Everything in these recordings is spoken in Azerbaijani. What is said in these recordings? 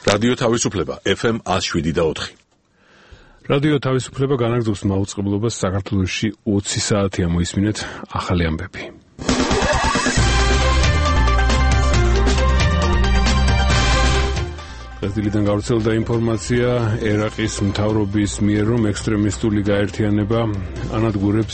რადიო თავისუფლება FM 107.4. რადიო თავისუფლება განაგრძობს მაუწყებლობას საქართველოში 20 საათია მოისმინეთ ახალი ამბები. დილიდან გავრცელდა ინფორმაცია ერაყის მთავრობის მიერ, რომ ექსტრემისტული გაერთიანება ანადგურებს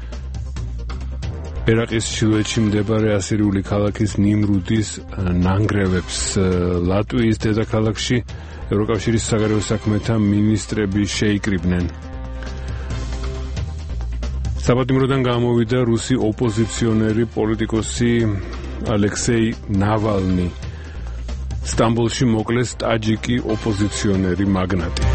ერაყის ჩრდილოეთში მდებარე ასირიული ქალაქის ნიმრუდის ნანგრევებს. ლატვიის დედაქალაქში ევროკავშირის საგარეო საქმეთა მინისტრები შეიკრიბნენ. საბადიმროდან გამოვიდა რუსი ოპოზიციონერი პოლიტიკოსი ალექსეი ნავალნი. სტამბოლში მოკლეს ტაჯიკი ოპოზიციონერი მაგნატი.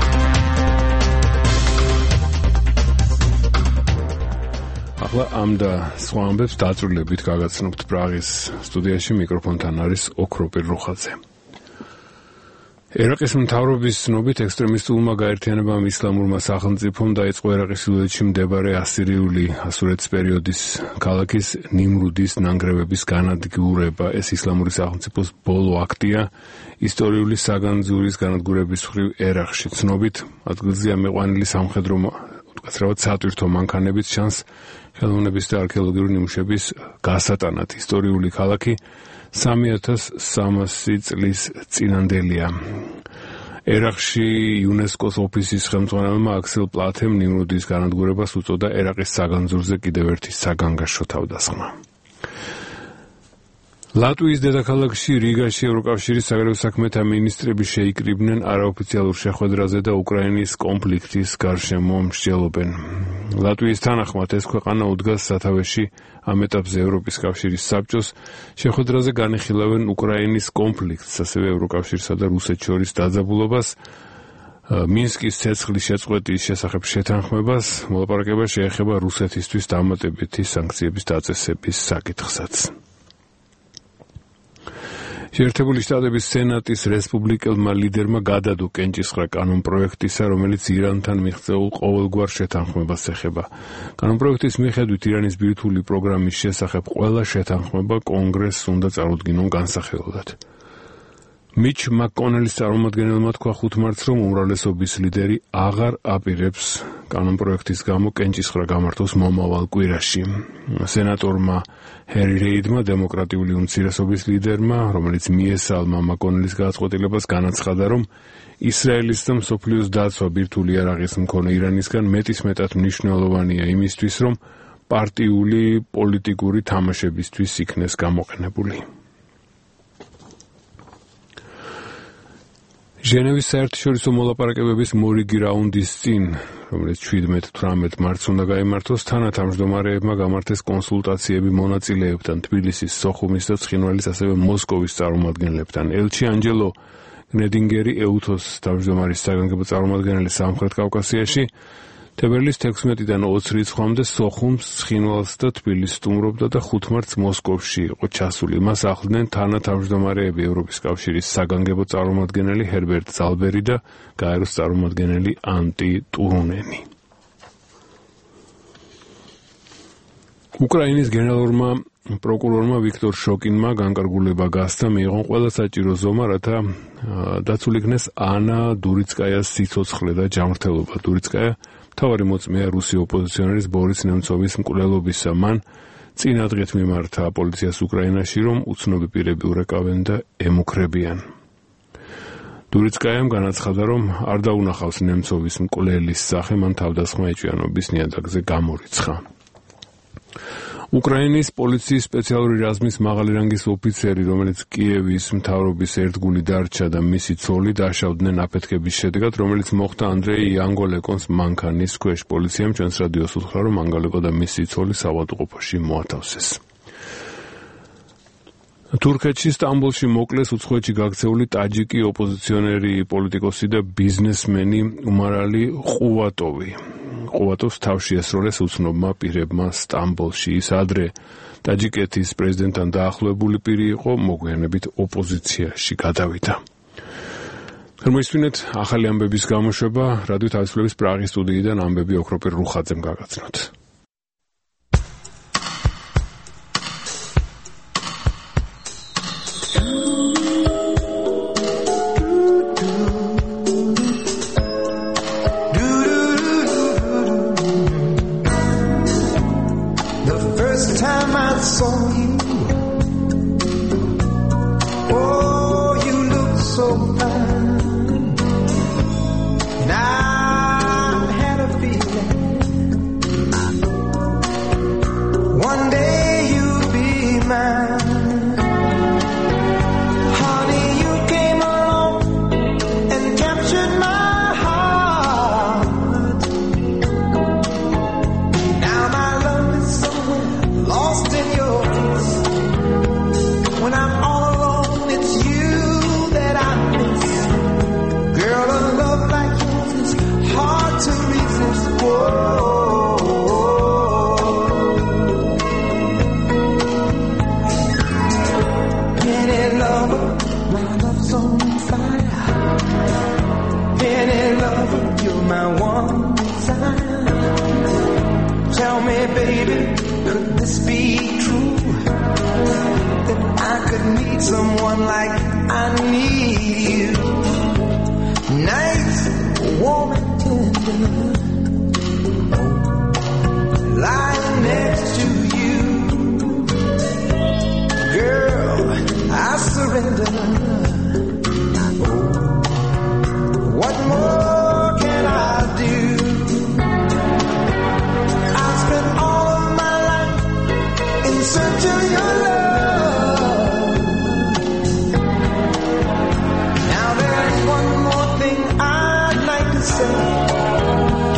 ახლა ამ და სხვა ამბებს დაწვრილებით გაგაცნობთ პრაღის სტუდიაში. მიკროფონთან არის ოქროპირ რუხაძე. ერაყის მთავრობის ცნობით ექსტრემისტულმა გაერთიანებამ ისლამურმა სახელმწიფომ დაიწყო ერაყის ჩრდილოეთში მდებარე ასურეთის პერიოდის ქალაქის ნიმრუდის ნანგრევების განადგურება. ეს ისლამური სახელმწიფოს ბოლო აქტია ისტორიული საგანძურის განადგურების მხრივ ერაყში. ცნობით ადგილზე ამიყვანილი სამხედრო უკაცრავად სატვირთო მანქანებით ჩანს ხელოვნების და არქეოლოგიური ნიმუშების გასატანად. ისტორიული ქალაქი 3300 წლის წინანდელია. ერაყში იუნესკოს ოფისის ხელმძღვანელმა აქსელ პლათემ ნიმრუდის განადგურებას უწოდა ერაყის საგანძურზე კიდევ ერთი საგანგაშო თავდასხმა. ლატვიის დედაქალაქში რიგაში ევროკავშირის საგარეო საქმეთა მინისტრები შეიკრიბნენ არაოფიციალურ შეხვედრაზე და უკრაინის კონფლიქტის გარშემო მსჯელობენ. ლატვიის თანახმად ეს ქვეყანა უდგას სათავეში ამ ეტაპზე ევროპის კავშირის საბჭოს. შეხვედრაზე განიხილავენ უკრაინის კონფლიქტს, ასევე ევროკავშირსა და რუსეთს შორის დაძაბულობას, მინსკის ცეცხლის შეწყვეტის შესახებ შეთანხმებას. მოლაპარაკება შეეხება რუსეთისთვის დამატებითი სანქციების დაწესების საკითხსაც. შეერთებული შტატების სენატის რესპუბლიკელმა ლიდერმა გადადო კენჭისყრა კანონპროექტისა, რომელიც ირანთან მიღწეულ ყოველგვარ შეთანხმებას ეხება. კანონპროექტის მიხედვით ირანის ბირთვული პროგრამის შესახებ ყველა შეთანხმება კონგრესს უნდა წარუდგინონ განსახილველად. მიჩ მაკკონელის წარმომადგენელმა თქვა 5 მარტს, რომ უმრავლესობის ლიდერი აღარ აპირებს კანონპროექტის გამო კენჭისყრა გამართოს მომავალ კვირაში. სენატორმა ჰერი რეიდმა, დემოკრატიული უმცირესობის ლიდერმა, რომელიც მიესალმა მაკკონელის გადაწყვეტილებას, განაცხადა, რომ ისრაელის და მსოფლიოს დაცვა ბირთვული იარაღის მქონე ირანისგან მეტისმეტად მნიშვნელოვანია იმისთვის, რომ პარტიული პოლიტიკური თამაშებისთვის იქნეს გამოყენებული. ჟენევის საერთაშორისო მოლაპარაკებების მორიგი რაუნდის წინ, რომელიც 17-18 მარტს უნდა გაიმართოს, თანათავმჯდომარეებმა გამართეს კონსულტაციები მონაწილეებთან, თბილისის, სოხუმის და ცხინვალის, ასევე მოსკოვის წარმომადგენლებთან. ელჩი ანჯელო გნედინგერი, ეუთოს თავმჯდომარის საგანგებო წარმომადგენელი სამხრეთ კავკასიაში, თებერვლის 16-დან 20 რიცხვამდე სოხუმს, ცხინვალს და თბილისს სტუმრობდა და 5 მარტს მოსკოვში იყო ჩასული. მას ახლდნენ თანათავმჯდომარეები ევროპის კავშირის საგანგებო წარმომადგენელი ჰერბერტ ზალბერი და გაეროს წარმომადგენელი ანტი ტურუნენი. უკრაინის გენერალურმა პროკურორმა ვიქტორ შოკინმა განკარგულება გასცა, მიიღონ ყველა საჭირო ზომა, რათა დაცულ იქნეს ანა დურიცკაიას სიცოცხლე და ჯანმრთელობა. დურიცკაია მთავარი მოწმეა რუსი ოპოზიციონერის ბორის ნემცოვის მკვლელობისა. მან წინა დღით მიმართა პოლიციას უკრაინაში, რომ უცნობი პირები ურეკავენ და ემუქრებიან. დურიცკაიამ განაცხადა, რომ არ დაუნახავს ნემცოვის მკვლელის სახე, მან თავდასხმა ეჭვიანობის ნიადაგზე გამორიცხა. უკრაინის პოლიციის სპეციალური რაზმის მაღალი რანგის ოფიცერი, რომელიც კიევის მთავრობის ერთგული დარჩა და მისი ცოლი დაშავდნენ აფეთქების შედეგად, რომელიც მოხდა ანდრეი ანგოლეკოს მანქანის ქვეშ. პოლიციამ ჩვენს რადიოს უთხრა, რომ ანგოლეკო და მისი ცოლი საავადმყოფოში მოათავსეს. თურქეთში სტამბოლში მოკლეს უცხოეთში გაქცეული ტაჯიკი ოპოზიციონერი პოლიტიკოსი და ბიზნესმენი უმარალი ყუვატოვი. ყუვატოვს თავში ესროლეს უცნობმა პირებმა სტამბოლში. ის ადრე ტაჯიკეთის პრეზიდენტთან დაახლოებული პირი იყო, მოგვიანებით ოპოზიციაში გადავიდა. მოისმინეთ ახალი ამბების გამოშვება რადიო თავისუფლების პრაღის სტუდიიდან. ამბები ოქროპირ რუხაძემ გაგაცნოთ. saw you, oh, you look so fine, and I had a feeling one day you'd be mine. Honey, you came along and captured my heart. Now my love is somewhere lost in yours. When I'm all alone, it's you that I miss. Girl, a love like yours is hard to resist. Whoa. Penny lover, my love's on fire. Penny lover, you're my one desire. Tell me, baby, could this be true? That I could meet someone like I need you. Nice, warm and tender, lying next to you. Girl, I surrender. What more can I do? I spent all of my life in search of your love. Now there's one more thing I'd like to say.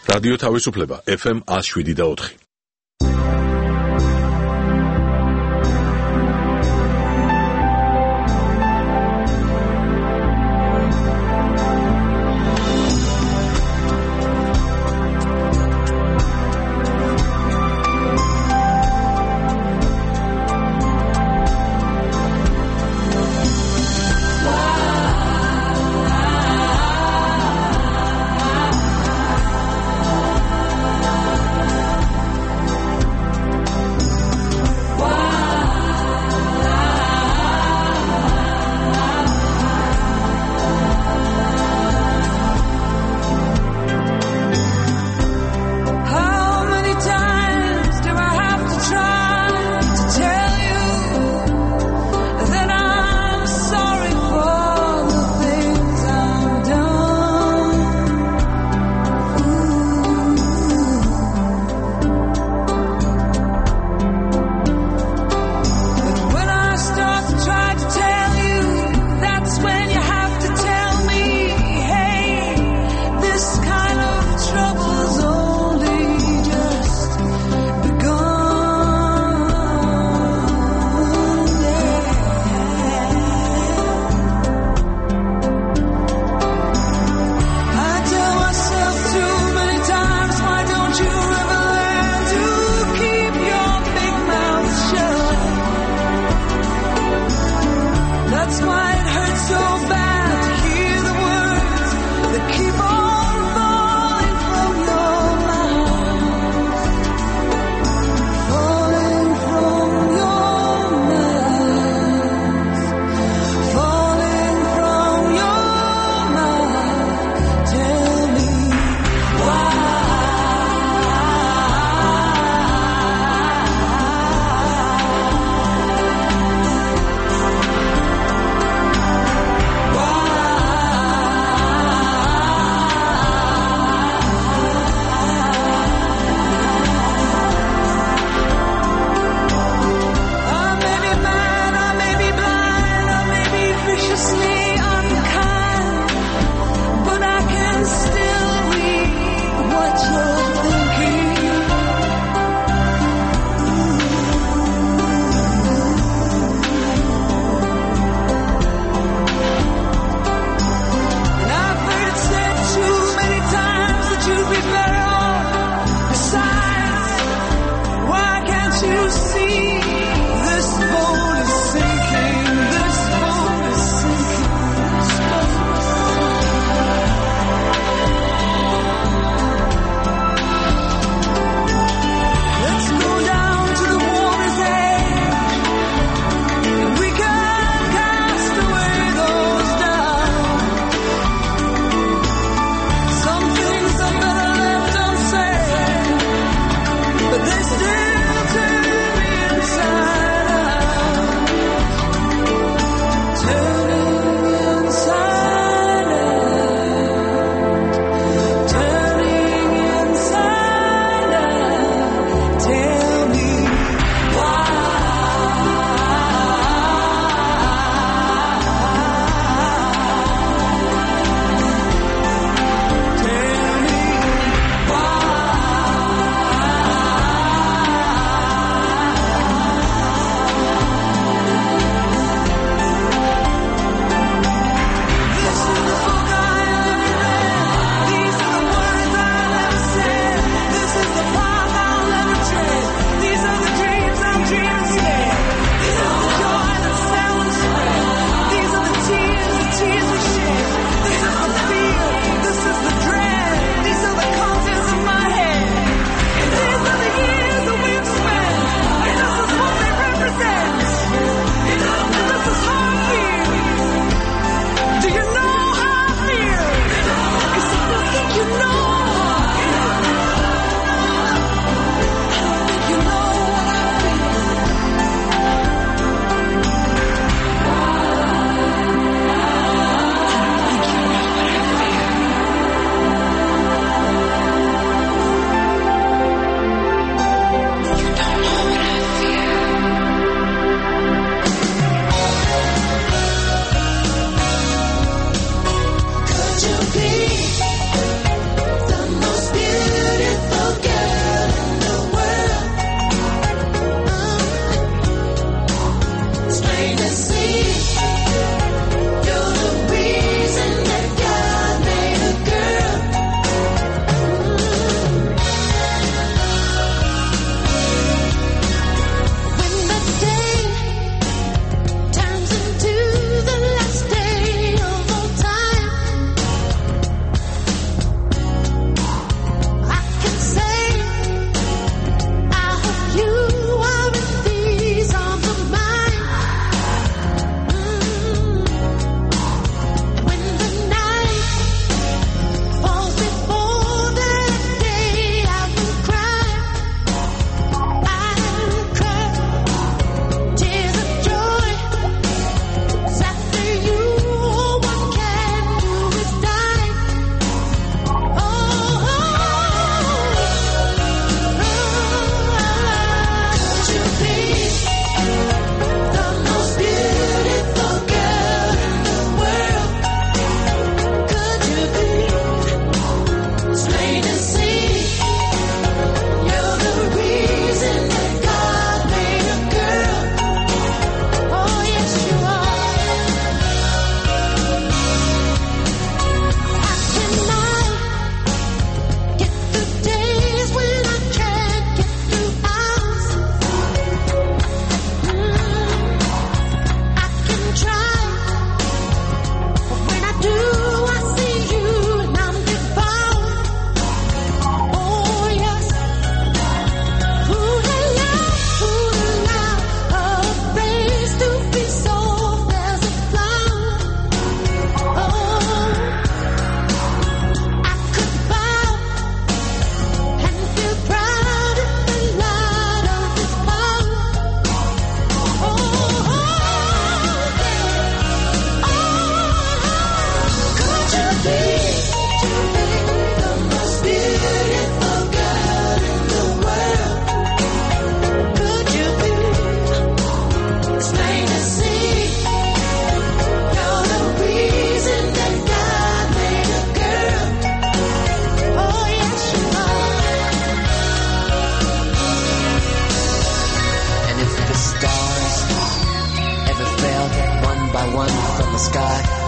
რადიო თავისუფლება FM 107.4.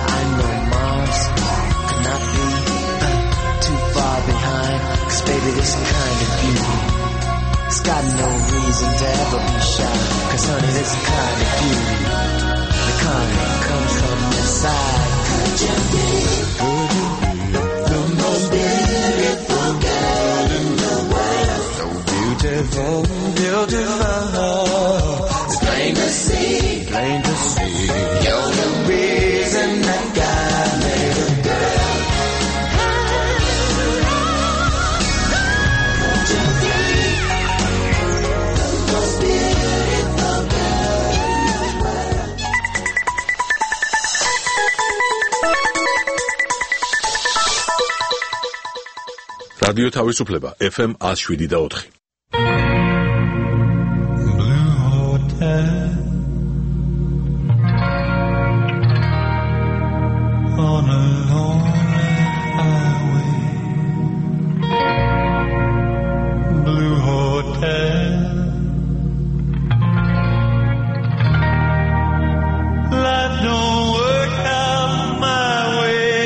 I know Mars could not be too far behind, 'cause baby, this kind of beauty, it's got no reason to ever be shy, 'cause honey, this kind of beauty, the kind that comes from inside. Could you be the most beautiful girl in the world? So beautiful, beautiful. It's plain to see, plain to see. You're the reason that God made a girl. Could you be the most beautiful girl in the world? რადიო თავისუფლება FM 107.4. Blue Hotel on a lonely highway. Blue Hotel, life don't work out my way.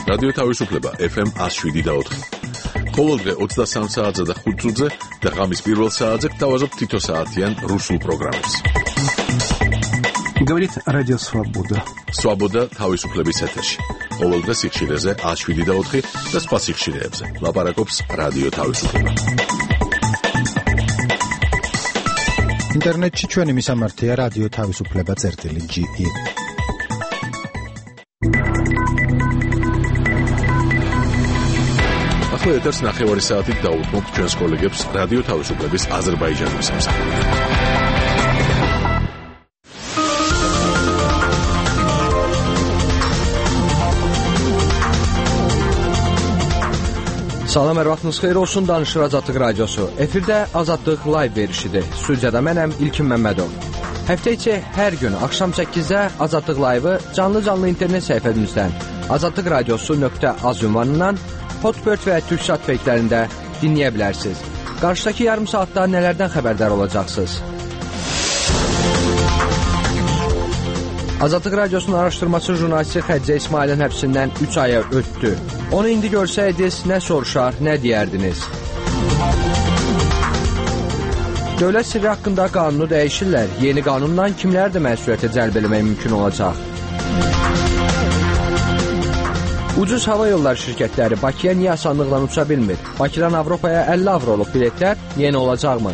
რადიო თავისუფლება FM 107.4. ყოველდღე 23 საათზე და 5 წუთზე და ღამის პირველ საათზე გთავაზობთ თითო საათიან რუსულ პროგრამებს. Говорит Радио Свобода. Свобода თავისუფლების ეთერში. ყოველდღე სიხშირეზე 107.4 და სხვა სიხშირეებზე. ლაპარაკობს რადიო თავისუფლება. ინტერნეტში ჩვენი მისამართია რადიო თავისუფლება.ge. ახლა ეთერს ნახევარი საათით დაუთმობთ ჩვენს კოლეგებს რადიო თავისუფლების აზერბაიჯანის სამსახურში. Salam, hər vaxtınız xeyir olsun, danışır Azadlıq Radiosu. Efirdə Azadlıq live verişidir. Studiyada mənəm İlkin Məmmədov. Həftə içi hər gün axşam 8-də Azadlıq live-ı canlı internet səhifəmizdən azadlıqradiosu.az ünvanından Hotbird və Türksat peyklərində dinləyə bilərsiniz. Qarşıdakı yarım saatda nələrdən xəbərdar olacaqsınız? Azadlıq Radiosunun araşdırması jurnalisti Xədicə İsmailin həbsindən 3 aya ötdü. Onu indi görsəydiniz, nə soruşar, nə deyərdiniz? Dövlət sirri haqqında qanunu dəyişirlər. Yeni qanundan kimlər də məsuliyyətə cəlb eləmək mümkün olacaq? Ucuz hava yolları şirkətləri Bakıya niyə asanlıqla uça bilmir? Bakıdan Avropaya 50 avroluk biletlər yeni olacaqmı?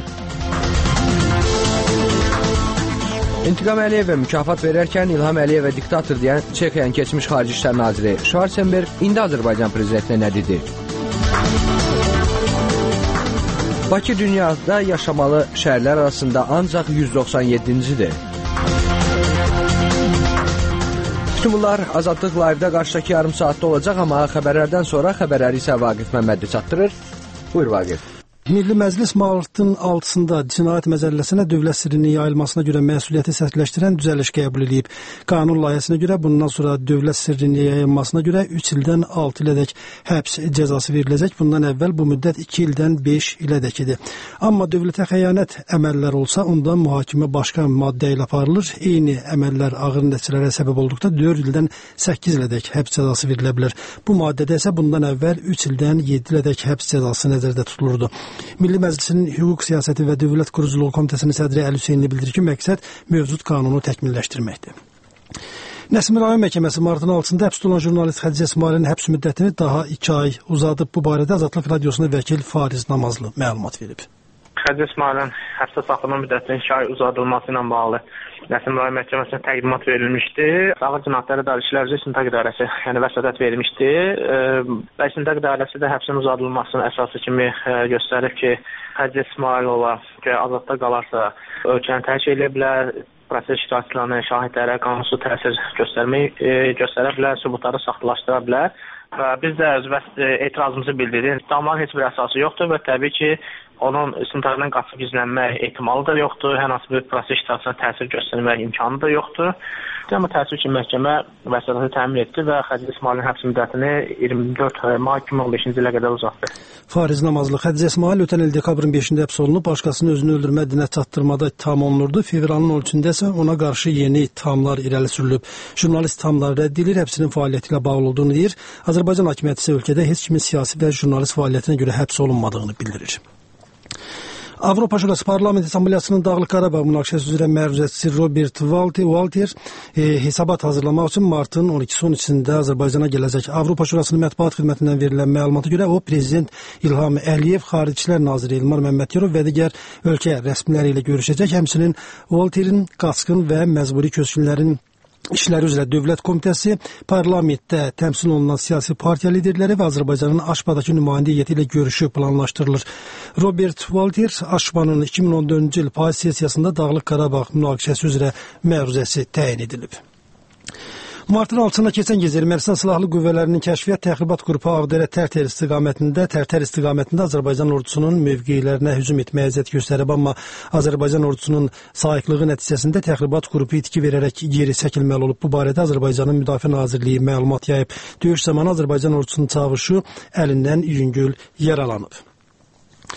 İntiqam Əliyevə mükafat verərkən İlham Əliyevə diktator deyən Çexiyanın keçmiş Xarici İşlər Naziri Schwarzenberg indi Azərbaycan prezidentinə nə dedi? Bakı dünyada yaşamalı şəhərlər arasında ancaq 197-cidir. Bütün bunlar Azadlıq Live-də qarşıdakı yarım saatda olacaq, amma xəbərlərdən sonra xəbərləri isə Vaqif Məmmədli çatdırır. Buyur Vaqif. Milli Məclis martın 6-sında Cinayət Məcəlləsinə dövlət sirrinin yayılmasına görə məsuliyyəti sərtləşdirən düzəliş qəbul edib. Qanun layihəsinə görə bundan sonra dövlət sirrinin yayılmasına görə 3 ildən 6 ilədək həbs cəzası veriləcək. Bundan əvvəl bu müddət 2 ildən 5 ilədək idi. Amma dövlətə xəyanət əməllər olsa, ondan mühakimə başqa maddə ilə aparılır. Eyni əməllər ağır nəticələrə səbəb olduqda 4 ildən 8 ilədək həbs cəzası verilə bilər. Bu maddədə isə bundan əvvəl 3 ildən 7 ilədək həbs cəzası nəzərdə tutulurdu. Milli Məclisin Hüquq Siyasəti və Dövlət Quruculuğu Komitəsinin sədri Əli Hüseynli bildirir ki, məqsəd mövcud qanunu təkmilləşdirməkdir. Nəsimi rayon məhkəməsi martın 6-sında həbs tutulan jurnalist Xədicə İsmailin həbs müddətini daha 2 ay uzadıb. Bu barədə Azadlıq Radiosuna vəkil Fariz Namazlı məlumat verib. Xədicə İsmailin həbsdə saxlanma müddətinin 2 ay uzadılması ilə bağlı Nəsimi rayon məhkəməsinə təqdimat verilmişdi. Ağır cinayətləri İdarə İşlər üzrə İstintaq İdarəsi, yəni vəsatət verilmişdi. Və İstintaq İdarəsi də həbsin uzadılmasının əsası kimi göstərib ki, Xədicə İsmailova azadda qalarsa ölkəni tərk edə bilər, proses iştirakçılarına, şahidlərə qanunsuz təsir göstərə bilər, sübutları saxtalaşdıra bilər. Və biz də öz etirazımızı bildiririk. İttihamların heç bir əsası yoxdur və təbii ki, onun istintaqdan qaçıb gizlənmək ehtimalı da yoxdur, hər hansı bir proses iştirakçısına təsir göstərmək imkanı da yoxdur. Amma təəssüf ki, məhkəmə vəsatəti təmin etdi və Xədicə İsmailin həbs müddətini 24 may 2015-ci ilə qədər uzatdı. Fariz Namazlı. Xədicə İsmail ötən il dekabrın 5-də həbs olunub, başqasının özünü öldürmə dinə çatdırmada ittiham olunurdu. Fevralın 13-də isə ona qarşı yeni ittihamlar irəli sürülüb. Jurnalist ittihamları rədd edilir, həbsinin fəaliyyəti ilə bağlı olduğunu deyir. Azərbaycan hakimiyyəti isə ölkədə heç kimin siyasi və jurnalist fəaliyyətinə görə həbs olunmadığını bildirir. Avropa Şurası Parlament Assambleyasının Dağlıq Qarabağ münaqişəsi üzrə məruzəçisi Robert Walter hesabat hazırlamaq üçün martın 12-13-də Azərbaycana gələcək. Avropa Şurasının mətbuat xidmətindən verilən məlumata görə o, Prezident İlham Əliyev, Xarici İşlər Naziri Elmar Məmmədkərov və digər ölkə rəsmiləri ilə görüşəcək. Həmçinin Walterin qaçqın və məcburi köçkünlərin İşləri üzrə Dövlət Komitəsi, parlamentdə təmsil olunan siyasi partiya liderləri və Azərbaycanın Aşbadakı nümayəndə heyəti ilə görüşü planlaşdırılır. Robert Walter Aşbanın 2014-cü il payız sessiyasında Dağlıq Qarabağ münaqişəsi üzrə məruzəsi təyin edilib. Martın 6-sında keçən gecə Ermənistan Silahlı Qüvvələrinin Kəşfiyyat Təxribat Qrupu Ağdərə Tərtər istiqamətində Azərbaycan ordusunun mövqelərinə hücum etməyə əziyyət göstərib, amma Azərbaycan ordusunun sayıqlığı nəticəsində təxribat qrupu itki verərək geri çəkilməli olub. Bu barədə Azərbaycanın Müdafiə Nazirliyi məlumat yayıb. Döyüş zamanı Azərbaycan ordusunun çavuşu əlindən yüngül yaralanıb.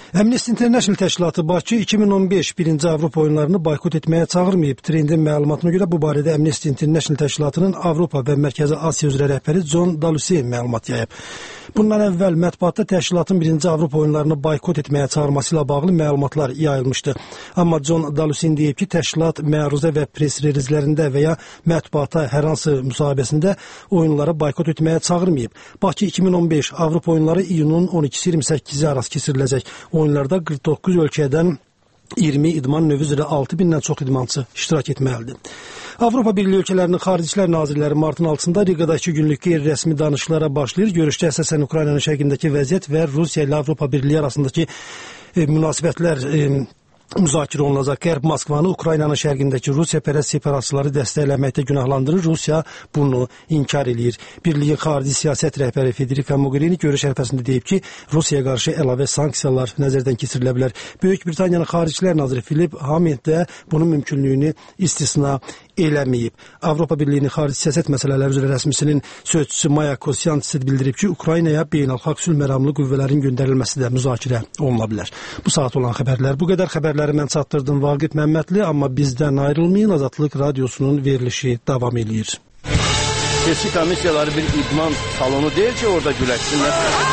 Amnesty International təşkilatı Bakı 2015 birinci Avropa oyunlarını boykot etməyə çağırmayıb. Trendin məlumatına görə bu barədə Amnesty International təşkilatının Avropa və Mərkəzi Asiya üzrə rəhbəri John Dalusi məlumat yayıb. Bundan əvvəl mətbuatda təşkilatın birinci Avropa oyunlarını boykot etməyə çağırması ilə bağlı məlumatlar yayılmışdı. Amma John Dalusi deyib ki, təşkilat məruzə və pres relizlərində və ya mətbuata hər hansı müsahibəsində oyunları boykot etməyə çağırmayıb. Bakı 2015 Avropa oyunları iyunun 12-28-i arası keçiriləcək. Oyunlarda 49 ölkədən 20 idman növü üzrə 6000-dən çox idmançı iştirak etməlidir. Avropa Birliyi ölkələrinin Xarici İşlər Nazirləri martın 6-da Riqadakı günlük qeyri-rəsmi danışıqlara başlayır. Görüşdə əsasən Ukraynanın şərqindəki vəziyyət və Rusiya ilə Avropa Birliyi arasındakı münasibətlər müzakirə olunacaq. Qərb Moskvanı Ukraynanın şərqindəki Rusiya-pərəst separatçıları dəstəkləməkdə günahlandırır. Rusiya bunu inkar eləyir. Birliyin xarici siyasət rəhbəri Federica Mogherini görüş ərəfəsində deyib ki, Rusiyaya qarşı əlavə sanksiyalar nəzərdən keçirilə bilər. Böyük Britaniyanın Xarici İşlər naziri Philip Hammond də bunun mümkünlüyünü istisna eləməyib. Avropa Birliyinin xarici siyasət məsələləri üzrə rəsmisinin sözçüsü Maya Kosyan bildirib ki, Ukraynaya beynəlxalq sülh məramlı qüvvələrin göndərilməsi də müzakirə oluna bilər. Bu saat olan xəbərlər bu qədər. Xəbərləri mən çatdırdım Vaqif Məmmədli, amma bizdən ayrılmayın. Azadlıq Radiosunun verilişi davam edir. Seçki komissiyaları bir idman salonu deyil ki, orada güləşsinlər.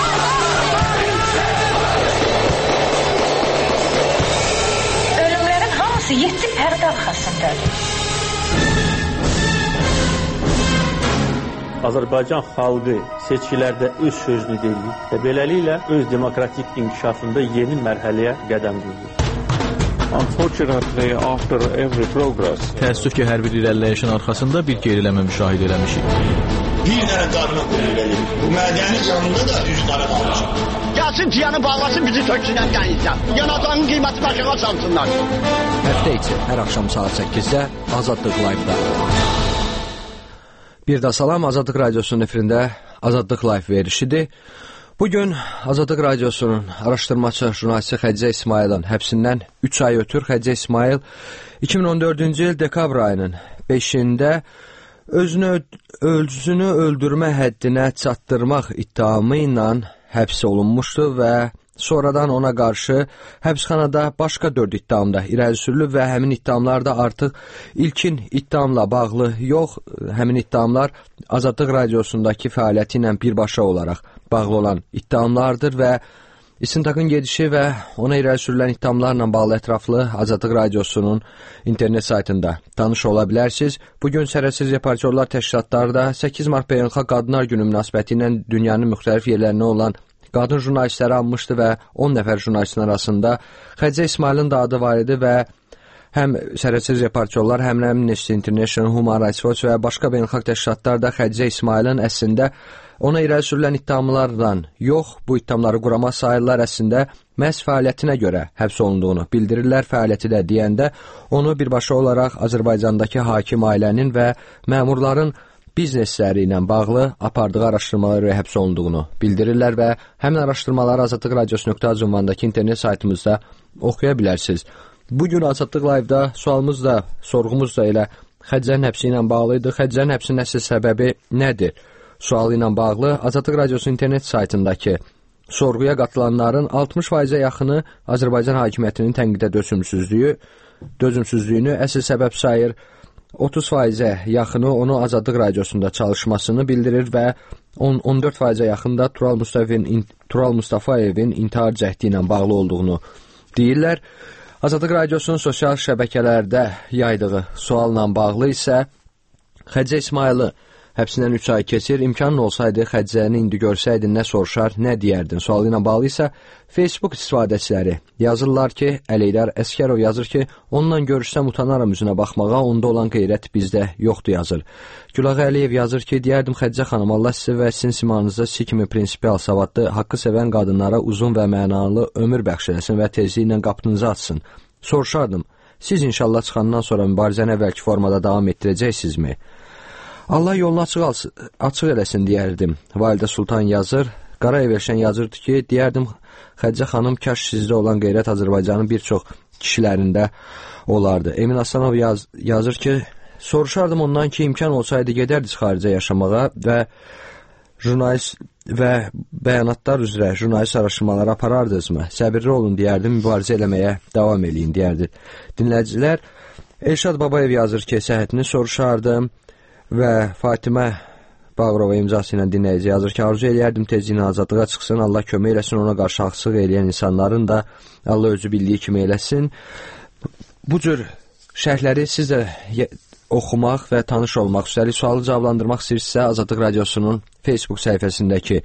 Ölümlərin hamısı 7 pərdə arxasındadır. Azərbaycan xalqı seçkilərdə öz sözünü deyir və beləliklə öz demokratik inkişafında yeni mərhələyə qədəm qoyur. Unfortunately, after every progress, təəssüf ki, hər bir irəliləyişin arxasında bir geriləmə müşahidə eləmişik. Bir dənə qadına qulluq edir. Bu mədəni canında da üzləri qalmışıq. Gəlsin tiyanı bağlasın, bizi töksünən dənizdən. Yanacağın qiyməti başına çalsınlar. Həftə içi hər axşam saat 8-də Azadlıq Live-da. Bir də salam, Azadlıq Radiosunun efirində Azadlıq Live verişidir. Bugün Azadlıq Radiosunun araşdırmaçı jurnalisti Xədicə İsmailin həbsindən 3 ay ötür. Xədicə İsmail 2014-cü il dekabr ayının 5-də özünü öldürmə həddinə çatdırmaq ittihamı ilə həbs olunmuşdu və sonradan ona qarşı həbsxanada başqa 4 ittihamda irəli sürülüb və həmin ittihamlar da artıq ilkin ittihamla bağlı yox, həmin ittihamlar Azadlıq Radiosundakı fəaliyyəti ilə birbaşa olaraq bağlı olan ittihamlardır və İstintaqın gedişi və ona irəli sürülən ittihamlarla bağlı ətraflı Azadlıq Radiosunun internet saytında tanış ola bilərsiniz. Bugün Sərhədsiz Reportyorlar Təşkilatları da 8 Mart Beynəlxalq Qadınlar Günü münasibəti ilə dünyanın müxtəlif yerlərində olan qadın jurnalistləri almışdı və 10 nəfər jurnalistin arasında Xədicə İsmailin da adı var idi və həm Sərhədsiz Reportyorlar, həm Amnesty International, Human Rights Watch və başqa beynəlxalq təşkilatlar da Xədicə İsmailin əslində ona irəli sürülən ittihamlarla yox, bu ittihamları qurama sayırlar, əslində məhz fəaliyyətinə görə həbs olunduğunu bildirirlər. Fəaliyyəti də deyəndə onu birbaşa olaraq Azərbaycandakı hakim ailənin və məmurların biznesləri ilə bağlı apardığı araşdırmalara həbs olunduğunu bildirirlər və həmin araşdırmaları azadlıqradios.az ünvanındakı internet saytımızda oxuya bilərsiniz. Bugün Azadlıq Live-da sualımız da, sorğumuz da elə Xədicənin həbsi ilə bağlıydı. Xədicənin həbsinin əsas səbəbi nədir? Sualı ilə bağlı Azadlıq Radiosu internet saytındakı sorğuya qatılanların 60%-ə yaxını Azərbaycan hakimiyyətinin tənqidə dözümsüzlüyünü əsas səbəb sayır. 30%-ə yaxını onu Azadlıq Radiosunda çalışmasını bildirir və 14%-ə yaxında Tural Mustafayevin intihar cəhdi ilə bağlı olduğunu deyirlər. Azadlıq Radiosunun sosial şəbəkələrdə yaydığı sualla bağlı isə Xədicə İsmaili həbsindən 3 ay keçir. İmkanın olsaydı Xədicəni indi görsəydin nə soruşar, nə deyərdin? Sualı ilə bağlı isə Facebook istifadəçiləri yazırlar ki, Əleydar Əskərov yazır ki, onunla görüşsəm utanaram üzünə baxmağa, onda olan qeyrət bizdə yoxdur yazır. Gülağı Əliyev yazır ki, deyərdim Xədicə xanım, Allah sizə və sizin simanızda sizi kimi prinsipial, savadlı, haqqı sevən qadınlara uzun və mənalı ömür bəxş eləsin və tezliklə qapınızı açsın. Soruşardım, siz inşallah çıxandan sonra mübarizəni əvvəlki formada davam etdirəcəksinizmi? Allah yolunu açıq eləsin deyərdim. Validə Sultan yazır. Qarayev Elşən yazırdı ki, deyərdim Xədicə xanım, kaş sizdə olan qeyrət Azərbaycanın bir çox kişilərində olardı. Emin Aslanov yazır ki, soruşardım ondan ki, imkan olsaydı gedərdik xaricə yaşamağa və jurnalist və bəyanatlar üzrə jurnalist araşdırmaları aparardınızmı? Səbirli olun deyərdim, mübarizə eləməyə davam eləyin deyərdi. Dinləyicilər, Elşad Babayev yazır ki, səhhətini soruşardım və Fatimə Bağırova imzası ilə dinləyici yazır ki, arzu eləyərdim tezliklə azadlığa çıxsın, Allah kömək eləsin, ona qarşı haqsızlıq eləyən insanların da Allah özü bildiyi kimi eləsin. Bu cür şərhləri siz də oxumaq və tanış olmaq, üstəlik sualı cavablandırmaq istəyirsə, Azadlıq Radiosunun Facebook səhifəsindəki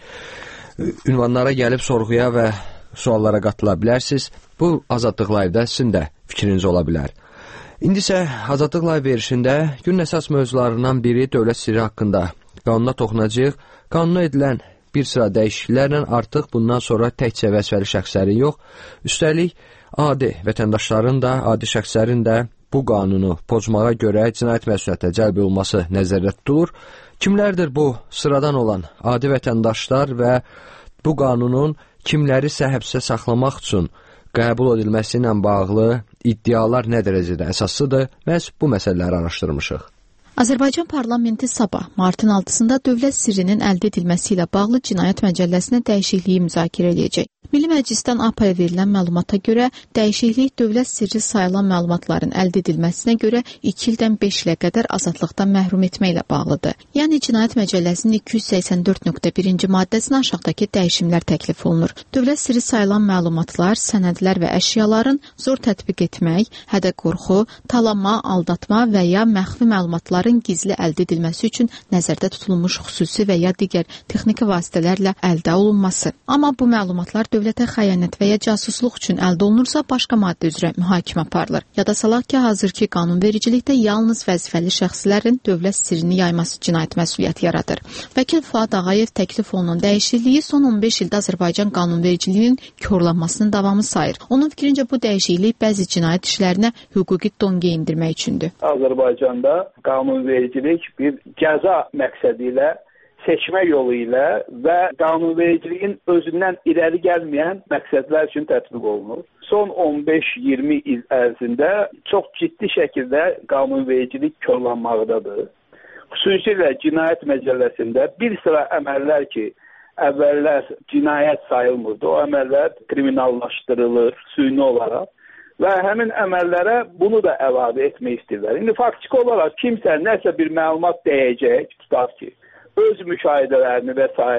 ünvanlara gəlib sorğuya və suallara qatıla bilərsiniz. Bu Azadlıq Live-də sizin də fikriniz ola bilər. İndi isə Azadlıq Live verişində günün əsas mövzularından biri dövlət sirri haqqında qanuna toxunacağıq. Qanuna edilən bir sıra dəyişikliklərlə artıq bundan sonra təkcə vəzifəli şəxslərin yox, üstəlik adi vətəndaşların da, adi şəxslərin də bu qanunu pozmağa görə cinayət məsuliyyətə cəlb olunması nəzərdə tutulur. Kimlərdir bu sıradan olan adi vətəndaşlar və bu qanunun kimləri isə həbsə saxlamaq üçün qəbul edilməsi ilə bağlı iddialar nə dərəcədə əsaslıdır? Məhz bu məsələləri araşdırmışıq. Azərbaycan Parlamenti sabah, martın 6-sında dövlət sirrinin əldə edilməsi ilə bağlı cinayət məcəlləsinə dəyişikliyi müzakirə edəcək. Milli Məclisdən APA-ya verilən məlumata görə dəyişiklik dövlət sirri sayılan məlumatların əldə edilməsinə görə 2 ildən 5 ilə qədər azadlıqdan məhrum etməklə bağlıdır. Yəni cinayət məcəlləsinin 284.1-ci maddəsinə aşağıdakı dəyişimlər təklif olunur. Dövlət sirri sayılan məlumatlar, sənədlər və əşyaların zor tətbiq etmək, hədə-qorxu, talanma, aldatma və ya məxfi məlumatların gizli əldə edilməsi üçün nəzərdə tutulmuş xüsusi və ya digər texniki vasitələrlə əldə olunması. Amma bu məlumatlar dövlətə xəyanət və ya casusluq üçün əldə olunursa, başqa maddə üzrə mühakimə aparılır. Yada salaq ki, hazırki qanunvericilikdə yalnız vəzifəli şəxslərin dövlət sirrini yayması cinayət məsuliyyəti yaradır. Vəkil Fuad Ağayev təklif olunan dəyişikliyi son 15 ildə Azərbaycan qanunvericiliyinin korlanmasının davamı sayır. Onun fikrincə bu dəyişiklik bəzi cinayət işlərinə hüquqi don geyindirmək üçündür. Azərbaycanda qanunvericilik bir cəza məqsədi ilə, seçmə yolu ilə və qanunvericiliyin özündən irəli gəlməyən məqsədlər üçün tətbiq olunur. Son 15-20 il ərzində çox ciddi şəkildə qanunvericilik korlanmaqdadır. Xüsusilə cinayət məcəlləsində bir sıra əməllər ki, əvvəllər cinayət sayılmırdı, o əməllər kriminallaşdırılır süni olaraq. Və həmin əməllərə bunu da əlavə etmək istəyirlər. İndi faktiki olaraq kimsə nəsə bir məlumat deyəcək, tutaq ki, öz müşahidələrini və s.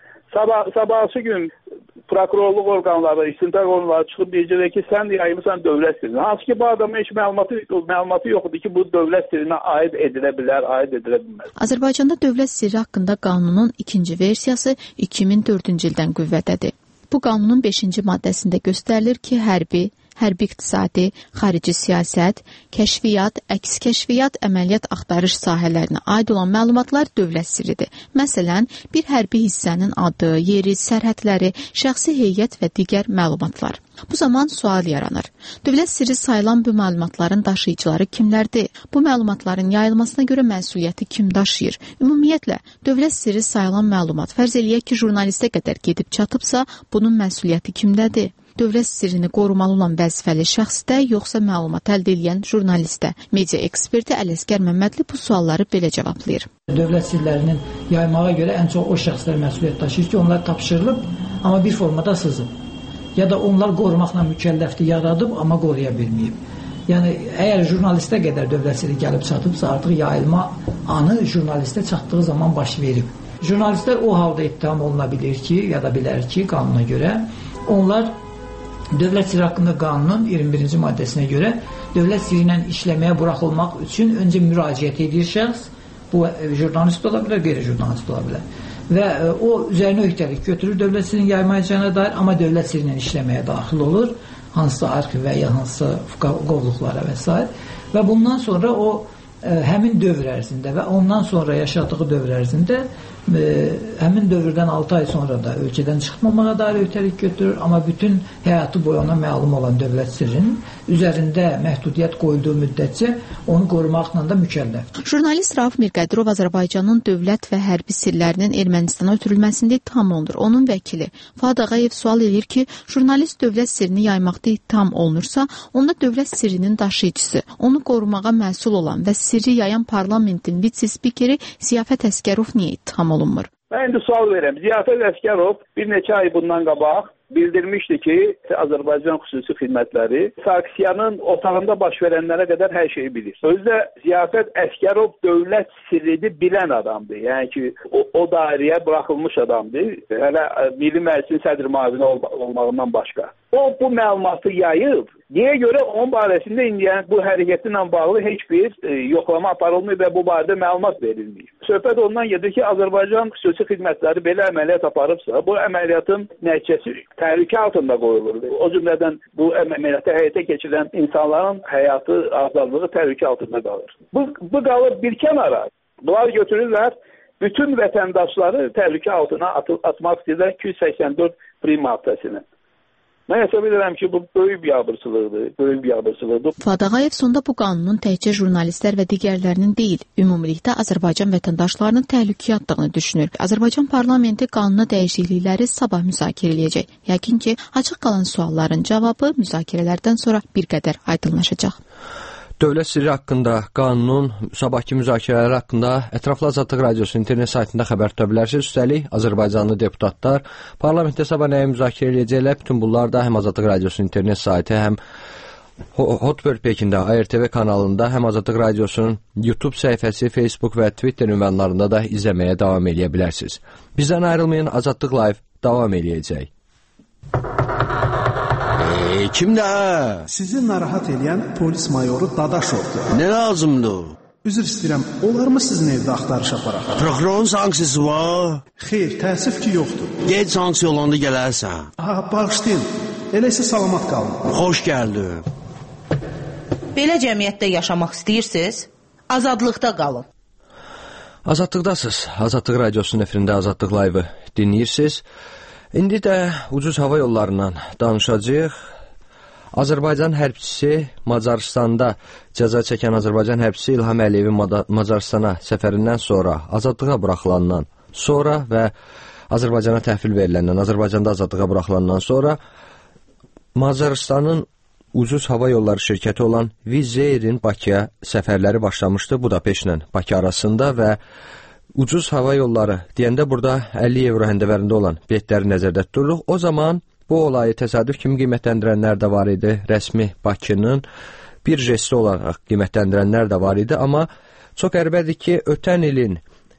Sabahsı gün prokurorluq orqanları, istintaq orqanları çıxıb deyəcək ki, sən yayımısan dövlət sirrini. Hansı ki, bu adamın heç məlumatı yoxdur ki, bu dövlət sirrinə aid edilə bilər, aid edilə bilməz. Azərbaycanda dövlət sirri haqqında qanunun ikinci versiyası 2004-cü ildən qüvvədədir. Bu qanunun 5-ci maddəsində göstərilir ki, hərbi iqtisadi, xarici siyasət, kəşfiyyat, əks kəşfiyyat, əməliyyat axtarış sahələrinə aid olan məlumatlar dövlət sirridir. Məsələn, bir hərbi hissənin adı, yeri, sərhədləri, şəxsi heyət və digər məlumatlar. Bu zaman sual yaranır. Dövlət sirri sayılan bu məlumatların daşıyıcıları kimlərdir? Bu məlumatların yayılmasına görə məsuliyyəti kim daşıyır? Ümumiyyətlə, dövlət sirri sayılan məlumat fərz eləyək ki, jurnalistə qədər gedib çatıbsa, bunun məsuliyyəti kimdədir? Dövlət sirrini qorumalı olan vəzifəli şəxsdə, yoxsa məlumat əldə edən jurnalistdə? Media eksperti Ələsgər Məmmədli bu sualları belə cavablayır. Dövlət sirlərinin yaymağa görə ən çox o şəxslər məsuliyyət daşıyır ki, onlar tapşırılıb, amma bir formada sızıb. Ya da onlar qorumaqla mükəlləfdir, yaradıb, amma qoruya bilməyib. Yəni, əgər jurnalistə qədər dövlət sirri gəlib çatıbsa, artıq yayılma anı jurnalistə çatdığı zaman baş verib. Jurnalistlər o halda ittiham oluna bilir ki, ya da bilər ki, qanuna görə, onlar dövlət sirri haqqında qanunun 21-ci maddəsinə görə dövlət sirri ilə işləməyə buraxılmaq üçün öncə müraciət edir şəxs, bu jurnalist ola bilər, qeyri-jurnalist ola bilər. Və o üzərinə öhdəlik götürür dövlət sirrinin yaymayacağına dair, amma dövlət sirri ilə işləməyə daxil olur, hansısa arxiv və ya hansısa qovluqlara və s. Və bundan sonra o həmin dövr ərzində və ondan sonra yaşadığı dövr ərzində həmin dövrdən 6 ay sonra da ölkədən çıxmamağa dair öhdəlik götürür, amma bütün həyatı boyu ona məlum olan dövlət sirrinin üzərində məhdudiyyət qoyulduğu müddətcə onu qorumaqla da mükəlləfdir. Jurnalist Rauf Mirqədirov Azərbaycanın dövlət və hərbi sirlərinin Ermənistana ötürülməsində ittiham olunur. Onun vəkili Fuad Ağayev sual edir ki, jurnalist dövlət sirrini yaymaqda ittiham olunursa, onda dövlət sirrinin daşıyıcısı, onu qorumağa məsul olan və sirri yayan parlamentin vitse-spikeri Ziyafət Əsgərov niyə ittiham olunmur? Mən indi sual verirəm. Ziyafət Əsgərov bir neçə ay bundan qabaq bildirmişdi ki, Azərbaycan xüsusi xidmətləri Sarkisyanın otağında baş verənlərə qədər hər şeyi bilir. Özü də Ziyafət Əsgərov dövlət sirrini bilən adamdır. Yəni ki, o dairəyə buraxılmış adamdır. Hələ Milli Məclisin sədr müavini olmağından başqa. O bu məlumatı yayıb. Niyə görə onun barəsində indiyə bu hərəkətlə bağlı heç bir yoxlama aparılmır və bu barədə məlumat verilmir. Söhbət ondan gedir ki, Azərbaycan xüsusi xidmətləri belə əməliyyat aparıbsa, bu əməliyyatın nəticəsi təhlükə altında qoyulur. O cümlədən bu əməliyyatı həyata keçirən insanların həyatı, azadlığı təhlükə altında qalır. Bu qalır bir kənara. Bunlar götürürlər, bütün vətəndaşları təhlükə altına atmaq istəyirlər 284 prim maddəsini. Mən hesab edirəm ki, bu böyük bir abırsılıqdır. Fuad Ağayev sonda bu qanunun təkcə jurnalistlər və digərlərinin deyil, ümumilikdə Azərbaycan vətəndaşlarının təhlükəyə atdığını düşünür. Azərbaycan parlamenti qanuna dəyişiklikləri sabah müzakirə edəcək. Yəqin ki, açıq qalan sualların cavabı müzakirələrdən sonra bir qədər aydınlaşacaq. Dövlət sirri haqqında, qanunun sabahki müzakirələri haqqında Ətraflı Azadlıq Radiosu internet saytında xəbər tuta bilərsiniz. Üstəlik, Azərbaycanlı deputatlar parlamentdə sabah nəyi müzakirə edəcəklər? Bütün bunlar da həm Azadlıq Radiosu internet saytı, həm Hotbird Pekində, ARTV kanalında, həm Azadlıq Radiosunun YouTube səhifəsi, Facebook və Twitter ünvanlarında da izləməyə davam edə bilərsiniz. Bizdən ayrılmayın, Azadlıq Live davam edəcək. Kimdə? Sizi narahat edən polis mayoru Dadaşovdur. Nə lazımdır? Üzr istəyirəm, olar mı sizin evdə axtarış aparaq? Prokurorun sanksiyası var? Xeyr, təəssüf ki, yoxdur. Gec sanksiya olanda gələrsən. Bağışlayın, elə isə salamat qalın. Xoş gəldin. Belə cəmiyyətdə yaşamaq istəyirsiniz? Azadlıqda qalın. Azadlıqdasınız. Azadlıq Radiosunun efirində Azadlıq Live dinləyirsiniz. İndi də ucuz hava yollarından danışacağıq. Azərbaycan hərbçisi Macaristanda cəza çəkən Azərbaycan hərbçisi İlham Əliyevin Macaristana səfərindən sonra, azadlığa buraxılandan sonra və Azərbaycana təhvil veriləndən, Azərbaycanda azadlığa buraxılandan sonra Macaristanın ucuz hava yolları şirkəti olan Wizz Air-in Bakıya səfərləri başlamışdı Budapeştlə Bakı arasında və ucuz hava yolları deyəndə burada 50 euro həndəvərində olan biletləri nəzərdə tuturuq. O zaman bu olayı təsadüf kimi qiymətləndirənlər də var idi. Rəsmi Bakının bir jesti olaraq qiymətləndirənlər də var idi. Amma çox qəribədir ki, ötən ilin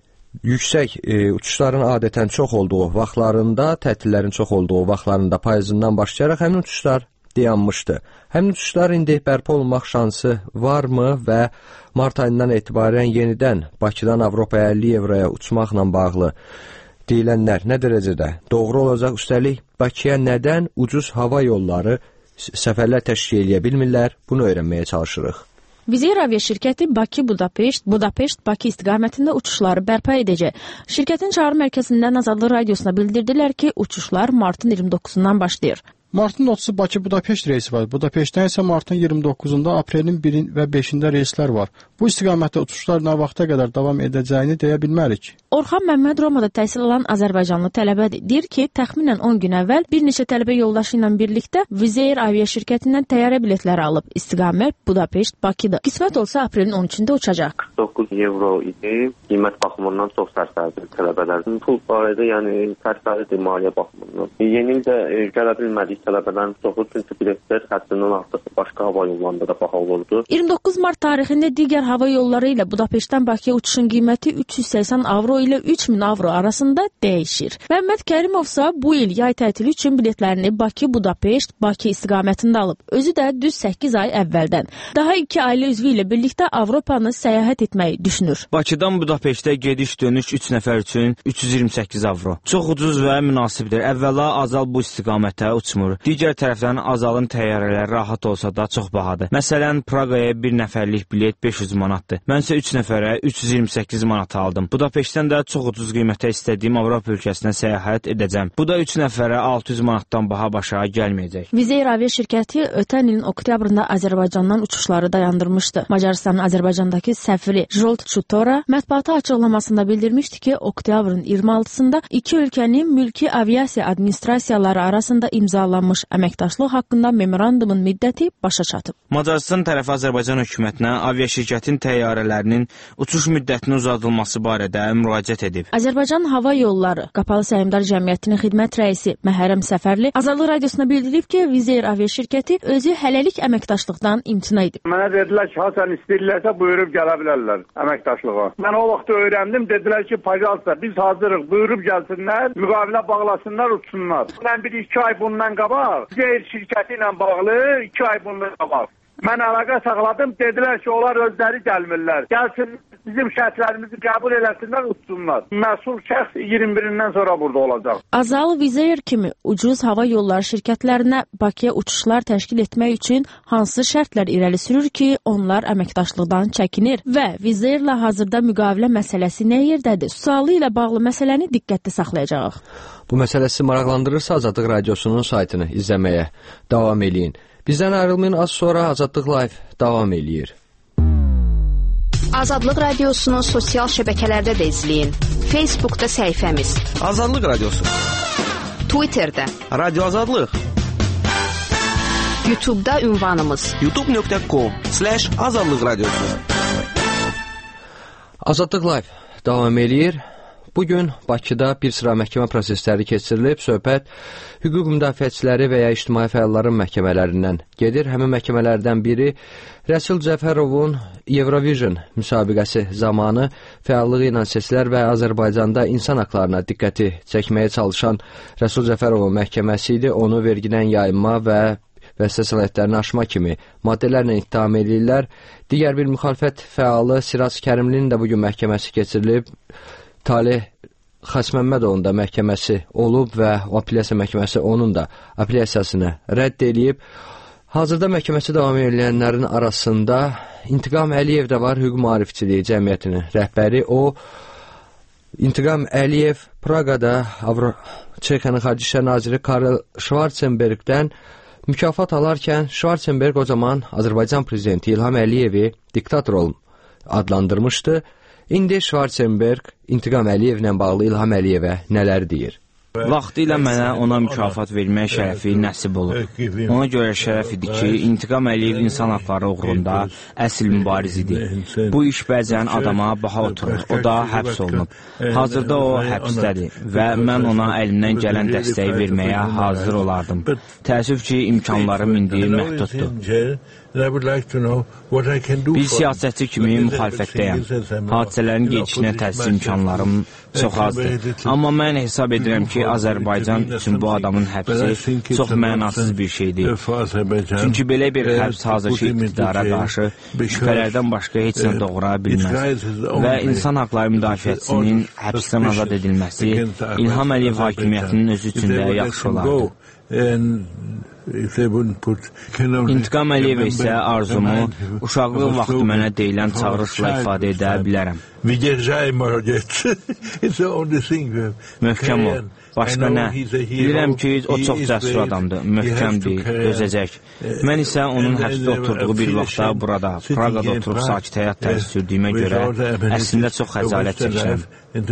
yüksək uçuşların adətən çox olduğu vaxtlarında, tətillərin çox olduğu vaxtlarında payızından başlayaraq həmin uçuşlar dayanmışdı. Həmin uçuşlar indi bərpa olmaq şansı varmı və mart ayından etibarən yenidən Bakıdan Avropaya 50 evroya uçmaqla bağlı deyilənlər nə dərəcədə doğru olacaq? Üstəlik, Bakıya nədən ucuz hava yolları səfərlər təşkil edə bilmirlər? Bunu öyrənməyə çalışırıq. Wizz Air aviaşirkəti Bakı-Budapeşt, Budapeşt-Bakı istiqamətində uçuşları bərpa edəcək. Şirkətin çağrı mərkəzindən Azadlıq Radiosuna bildirdilər ki, uçuşlar martın 29-undan başlayır. Martın 30-u Bakı-Budapeşt reysi var. Budapeştdən isə martın 29-unda, aprelin 1 və 5-də reyslər var. Bu istiqamətdə uçuşlar nə vaxta qədər davam edəcəyini deyə bilmərik. Orxan Məmməd Romada təhsil alan Azərbaycanlı tələbədir. Deyir ki, təxminən 10 gün əvvəl bir neçə tələbə yoldaşı ilə birlikdə Wizz Air aviaşirkətindən təyyarə biletləri alıb. İstiqamət Budapeşt-Bakıdır. Qismət olsa aprelin 13-də uçacaq. 49 evro idi. Qiymət baxımından çox sərsərdir tələbələrin. Pul barədə, yəni sərsərdir maliyyə baxımından. Yeni ildə gələ bilmədik tələbələrin çoxu, çünki biletlər həddindən artıq başqa hava yollarında da baha olurdu. 29 mart tarixində digər hava yolları ilə Budapeştdən Bakıya uçuşun qiyməti 380 avro ilə 3000 avro arasında dəyişir. Məmməd Kərimovsa bu il yay tətili üçün biletlərini Bakı-Budapeşt, Bakı istiqamətində alıb. Özü də düz 8 ay əvvəldən. Daha 2 ailə üzvü ilə birlikdə Avropanı səyahət etməyi düşünür. Bakıdan Budapeştə gediş-dönüş 3 nəfər üçün 328 avro. Çox ucuz və münasibdir. Əvvəla Azal bu istiqamətə uçmur. Digər tərəfdən Azalın təyyarələri rahat olsa da çox bahadır. Məsələn, Praqaya bir nəfərlik bilet 500 manatdır. Mən isə 3 nəfərə 328 manat aldım. Budapeştdən də çox ucuz qiymətə istədiyim Avropa ölkəsinə səyahət edəcəm. Bu da 3 nəfərə 600 manatdan baha başa gəlməyəcək. Wizz Air aviaşirkəti ötən ilin oktyabrında Azərbaycandan uçuşları dayandırmışdı. Macarıstanın Azərbaycandakı səfiri Jolt Chutora mətbuata açıqlamasında bildirmişdi ki, oktyabrın 26-sında iki ölkənin mülki aviasiya administrasiyaları arasında imzalanmış başlanmış əməkdaşlıq haqqında memorandumun müddəti başa çatıb. Macarıstan tərəfi Azərbaycan hökumətinə aviaşirkətin təyyarələrinin uçuş müddətinin uzadılması barədə müraciət edib. Azərbaycan Hava Yolları Qapalı Səhmdar Cəmiyyətinin xidmət rəisi Məhərrəm Səfərli Azadlıq Radiosuna bildirib ki, Wizz Air aviaşirkəti özü hələlik əməkdaşlıqdan imtina edib. Mənə dedilər ki, hasən istəyirlərsə buyurub gələ bilərlər əməkdaşlığa. Mən o vaxt öyrəndim, dedilər ki, paylaşsa biz hazırıq, buyurub gəlsinlər, müqavilə bağlasınlar, uçsunlar. Mən 1-2 ay bundan qabaq Wizz Air şirkəti ilə bağlı 2 ay bundan qabaq. Mən əlaqə saxladım, dedilər ki, onlar özləri gəlmirlər. Gəlsin, bizim şərtlərimizi qəbul eləsinlər, uçsunlar. Məsul şəxs 21-dən sonra burada olacaq. Azal Wizz Air kimi ucuz hava yolları şirkətlərinə Bakıya uçuşlar təşkil etmək üçün hansı şərtlər irəli sürür ki, onlar əməkdaşlıqdan çəkinir və Wizz Airlə hazırda müqavilə məsələsi nə yerdədir? Sualı ilə bağlı məsələni diqqətdə saxlayacağıq. Bu məsələsi maraqlandırırsa Azadlıq Radiosunun saytını izləməyə davam eləyin. Bizdən ayrılmayın, az sonra Azadlıq Live davam eləyir. Azadlıq Radiosunu sosial şəbəkələrdə də izləyin. Facebookda səhifəmiz Azadlıq Radiosu, Twitterdə Radio Azadlıq, YouTube'da ünvanımız youtube.com/Azadlıq Radiosu. Azadlıq Live davam eləyir. Bugün Bakıda bir sıra məhkəmə prosesləri keçirilib, söhbət hüquq müdafiəçiləri və ya ictimai fəalların məhkəmələrindən gedir. Həmin məhkəmələrdən biri Rəsul Cəfərovun Eurovision müsabiqəsi zamanı fəallığı ilə seçilər və Azərbaycanda insan haqlarına diqqəti çəkməyə çalışan Rəsul Cəfərovun məhkəməsi idi. Onu vergidən yayınma və vəsəsə səlahiyyətlərini aşma kimi maddələrlə ittiham edirlər. Digər bir müxalifət fəalı Sirac Kərimlinin də bugün məhkəməsi keçirilib. Talih Xasməmmədovun da məhkəməsi olub və apellyasiya məhkəməsi onun da apellyasiyasını rədd edib. Hazırda məhkəməsi davam edənlərin arasında İntiqam Əliyev də var, hüquq maarifçiliyi cəmiyyətinin rəhbəri. O, İntiqam Əliyev Praqada Çexiyanın Xarici İşlər Naziri Karl Schwarzenbergdən mükafat alarkən Schwarzenberg o zaman Azərbaycan prezidenti İlham Əliyevi diktator adlandırmışdı. İndi Schwarzenberg İntiqam Əliyevlə bağlı İlham Əliyevə nələr deyir? Vaxtilə mənə ona mükafat vermək şərəfi nəsib olub. Ona görə şərəf idi ki, İntiqam Əliyev insan haqları uğrunda əsl mübariz idi. Bu iş bəzən adama baha oturur. O da həbs olunub. Hazırda o həbsdədir və mən ona əlimdən gələn dəstəyi verməyə hazır olardım. Təəssüf ki, imkanlarım indi məhduddur. Bir siyasətçi kimi müxalifətdəyəm. Hadisələrin gedişinə təsir imkanlarım çox azdır. Amma mən hesab edirəm ki, Azərbaycan üçün bu adamın həbsi çox mənasız bir şeydir. Çünki belə bir həbs hazırki iqtidara qarşı şübhələrdən başqa heç nə doğura bilməz. Və insan haqları müdafiəçisinin həbsdən azad edilməsi İlham Əliyev hakimiyyətinin özü üçün də yaxşı olardı. İntiqam Əliyev isə arzumu uşaqlıq vaxtı mənə deyilən çağırışla ifadə edə bilərəm. Möhkəm ol. Başqa nə? Bilirəm ki, o çox cəsur adamdır, möhkəmdir, dözəcək. Mən isə onun həbsdə oturduğu bir vaxtda burada, Praqada oturub sakit həyat tərzi sürdüyümə görə əslində çox xəcalət çəkirəm.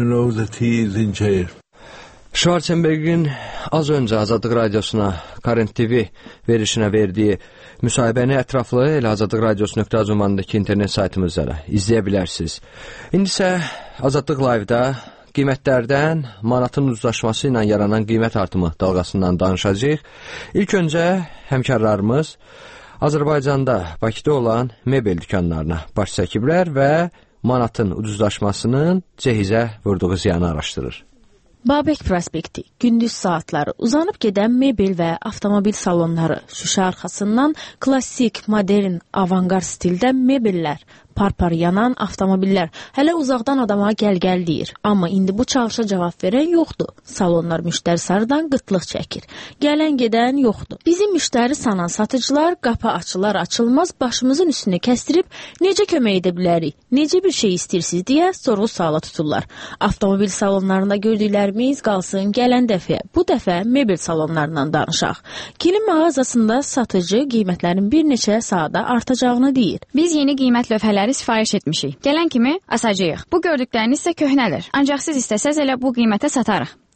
Schwarzenbergin az öncə Azadlıq Radiosuna, Current TV verişinə verdiyi müsahibəni ətraflı elə Azadlıq Radiosu.az ünvanındakı internet saytımızda da izləyə bilərsiniz. İndi isə Azadlıq Live-da qiymətlərdən manatın uzlaşması ilə yaranan qiymət artımı dalğasından danışacağıq. İlk öncə həmkarlarımız Azərbaycanda, Bakıda olan mebel dükanlarına baş çəkiblər və manatın ucuzlaşmasının cehizə vurduğu ziyanı araşdırır. Babək prospekti, gündüz saatları, uzanıb gedən mebel və avtomobil salonları, şüşə arxasından klassik, modern, avangard stildə mebellər, par-par yanan avtomobillər hələ uzaqdan adama gəl-gəl deyir. Amma indi bu çağırışa cavab verən yoxdur. Salonlar müştəri sarıdan qıtlıq çəkir. Gələn gedən yoxdur. Bizim müştəri sanan satıcılar qapı açılar-açılmaz başımızın üstünə kəstirib necə kömək edə bilərik, necə bir şey istəyirsiniz deyə sorğu-suala tuturlar. Avtomobil salonlarında gördüklərimiz qalsın gələn dəfə. Bu dəfə mebel salonlarından danışaq. Kilim mağazasında satıcı qiymətlərin bir neçə saata artacağını deyir. Biz yeni qiymət lövhələri sifariş etmişik. Gələn kimi asacağıq. Bu gördükləriniz isə köhnədir. Ancaq siz istəsəz elə bu qiymətə satarıq.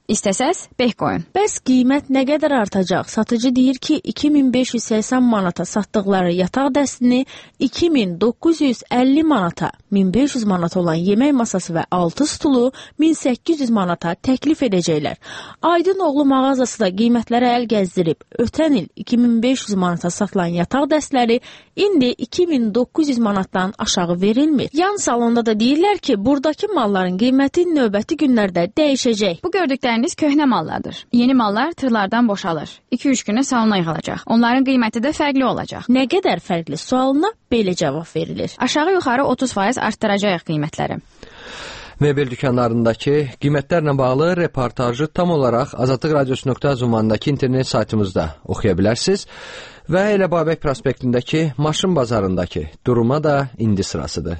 İstəsəz, beh qoyun. Bəs qiymət nə qədər artacaq? Satıcı deyir ki, 2580 manata satdıqları yataq dəstini 2950 manata, 1500 manat olan yemək masası və 6 stulu 1800 manata təklif edəcəklər. Aydınoğlu mağazası da qiymətlərə əl gəzdirib. Ötən il 2500 manata satılan yataq dəstləri indi 2900 manatdan aşağı verilmir. Yan salonda da deyirlər ki, buradakı malların qiyməti növbəti günlərdə dəyişəcək. Bu gördükləriniz köhnə mallardır. Yeni mallar tırlardan boşalır. 2-3 günə salona yığılacaq. Onların qiyməti də fərqli olacaq. Nə qədər fərqli sualına belə cavab verilir. Aşağı-yuxarı 30% artdıracağıq qiymətləri. Mebel dükanlarındakı qiymətlərlə bağlı reportajı tam olaraq azadlıqradiosu.az ünvanındakı internet saytımızda oxuya bilərsiniz və elə Babək prospektindəki maşın bazarındakı duruma da indi sırasıdır.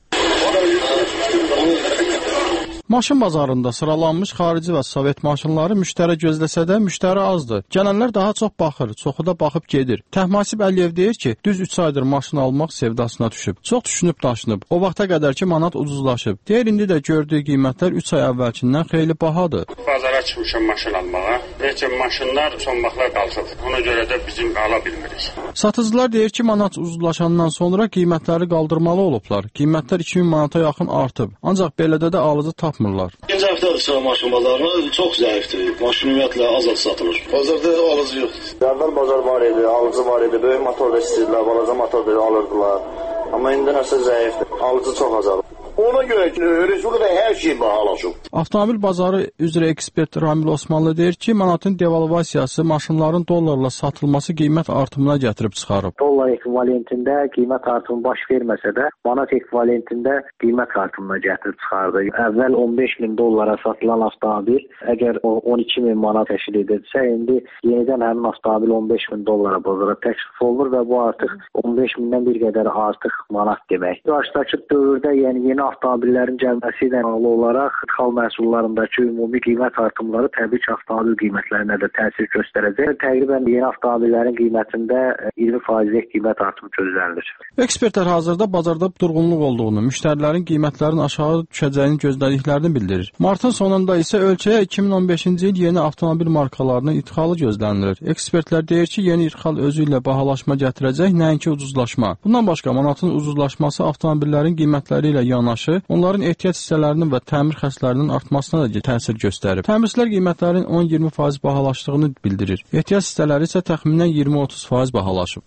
Maşın bazarında sıralanmış xarici və sovet maşınları müştəri gözləsə də müştəri azdır. Gələnlər daha çox baxır, çoxu da baxıb gedir. Təhmasib Əliyev deyir ki, düz 3 aydır maşın almaq sevdasına düşüb. Çox düşünüb daşınıb. O vaxta qədər ki, manat ucuzlaşıb. Deyir, indi də gördüyü qiymətlər 3 ay əvvəlkindən xeyli bahadır. Bazara çıxmışam maşın almağa. Necə maşınlar son vaxtlar qalxıb. Ona görə də bizim ala bilmirik. Satıcılar deyir ki, manat ucuzlaşandan sonra qiymətləri qaldırmalı olublar. Qiymətlər 2000 manata yaxın artıb. Ancaq belədə də alıcı tapmırlar. İkinci həftədir sıra maşın bazarına çox zəifdir. Maşın ümumiyyətlə az satılır. Bazarda alıcı yoxdur. Əvvəl bazar var idi, alıcı var idi. Böyük motor da istəyirdilər, balaca motor da alırdılar. Amma indi nəsə zəifdir. Alıcı çox azalıb. Ona görə ki, respublikada hər şey bahalaşıb. Avtomobil bazarı üzrə ekspert Ramil Osmanlı deyir ki, manatın devalvasiyası maşınların dollarla satılması qiymət artımına gətirib çıxarıb. Dollar ekvivalentində qiymət artımı baş verməsə də, manat ekvivalentində qiymət artımına gətirib çıxardı. Əvvəl 15 min dollara satılan avtomobil, əgər 12 min manat təşkil edirsə, indi yenidən həmin avtomobil 15 min dollara bazara təklif olunur və bu artıq 15 mindən bir qədər artıq manat demək. Qarşıdakı dövrdə yeni avtomobillərin gəlməsi ilə bağlı olaraq ixal məhsullarındakı ümumi qiymət artımları təbii ki, avtomobil qiymətlərinə də təsir göstərəcək. Təqribən yeni avtomobillərin qiymətində 20%-lik qiymət artımı gözlənilir. Ekspertlər hazırda bazarda durğunluq olduğunu, müştərilərin qiymətlərin aşağı düşəcəyini gözlədiklərini bildirir. Martın sonunda isə ölkəyə 2015-ci il yeni avtomobil markalarının idxalı gözlənilir. Ekspertlər deyir ki, yeni idxal özü ilə bahalaşma gətirəcək, nəinki ucuzlaşma. Bundan başqa manatın ucuzlaşması avtomobillərin qiymətləri ilə yanaşı, onların ehtiyat hissələrinin və təmir xərclərinin artmasına da təsir göstərib. Təmirçilər qiymətlərin 10-20% bahalaşdığını bildirir. Ehtiyat hissələri isə təxminən 20-30% bahalaşıb.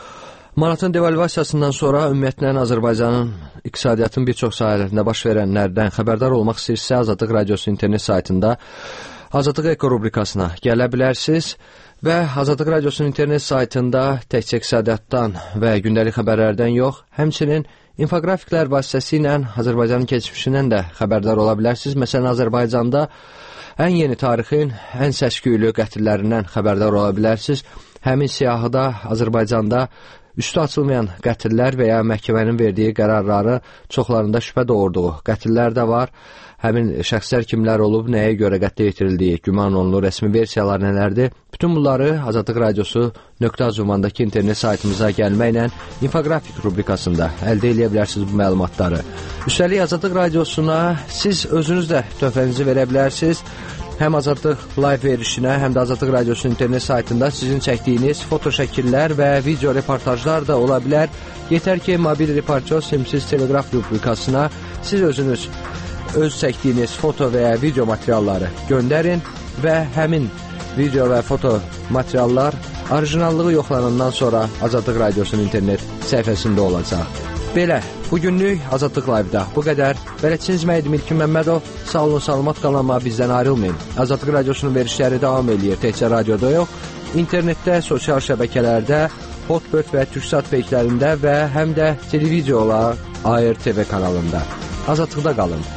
Manatın devalvasiyasından sonra ümumiyyətlə Azərbaycanın iqtisadiyyatın bir çox sahələrində baş verənlərdən xəbərdar olmaq istəyirsə, Azadlıq Radiosu internet saytında Azadlıq Eko rubrikasına gələ bilərsiniz və Azadlıq Radiosunun internet saytında təkcə iqtisadiyyatdan və gündəlik xəbərlərdən yox, həmçinin infoqrafiklər vasitəsilə Azərbaycanın keçmişindən də xəbərdar ola bilərsiniz. Məsələn, Azərbaycanda ən yeni tarixin ən səs-küylü qətillərindən xəbərdar ola bilərsiniz. Həmin siyahıda Azərbaycanda üstü açılmayan qətillər və ya məhkəmənin verdiyi qərarları çoxlarında şübhə doğurduğu qətillər də var. Həmin şəxslər kimlər olub, nəyə görə qətlə yetirildiyi, güman olunur, rəsmi versiyalar nələrdir? Bütün bunları Azadlıq Radiosu.az ünvanındakı internet saytımıza gəlməklə infoqrafik rubrikasında əldə edə bilərsiniz bu məlumatları. Üstəlik Azadlıq Radiosuna siz özünüz də töhfənizi verə bilərsiniz. Həm Azadlıq live verilişinə, həm də Azadlıq Radiosunun internet saytında sizin çəkdiyiniz foto şəkillər və video reportajlar da ola bilər. Yetər ki, mobil reportaj simsiz teleqraf rubrikasına siz özünüz öz çəkdiyiniz foto və ya video materialları göndərin və həmin video və foto materiallar orijinallığı yoxlanandan sonra Azadlıq Radiosunun internet səhifəsində olacaq. Belə, bugünlük Azadlıq Live-da bu qədər. Bələdçiniz mənim İlkin Məmmədov. Sağ olun, salamat qalın, amma bizdən ayrılmayın. Azadlıq Radiosunun verişləri davam edir. Təkcə radioda yox, internetdə, sosial şəbəkələrdə, Hotbird və Türksat peyjlərində və həm də televiziyalar AR TV kanalında. Azadlıqda qalın.